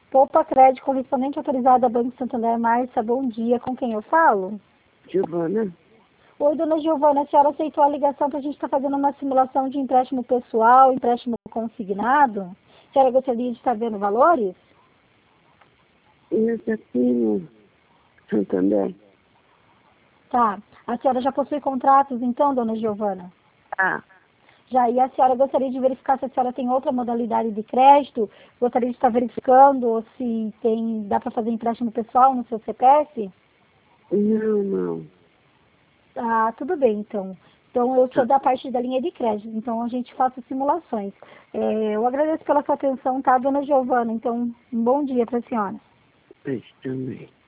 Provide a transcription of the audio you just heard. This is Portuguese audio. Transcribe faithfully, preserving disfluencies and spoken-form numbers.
Poupa Crédito, correspondente autorizada Banco Santander. Márcia, bom dia. Com quem eu falo? Giovana. Oi, dona Giovana, a senhora aceitou a ligação para a gente estar fazendo uma simulação de empréstimo pessoal, empréstimo consignado? A senhora gostaria de estar vendo valores? Isso aqui no Santander. Tá. A senhora já possui contratos, então, dona Giovana? Ah, Já, e a senhora gostaria de verificar se a senhora tem outra modalidade de crédito? Gostaria de estar verificando se tem, dá para fazer empréstimo pessoal no seu C P F? não, não. Ah, tudo bem, então. Então, eu sou Tá. da parte da linha de crédito, então a gente faz simulações. É, eu agradeço pela sua atenção, tá, dona Giovana? Então, um bom dia para a senhora. Isso também.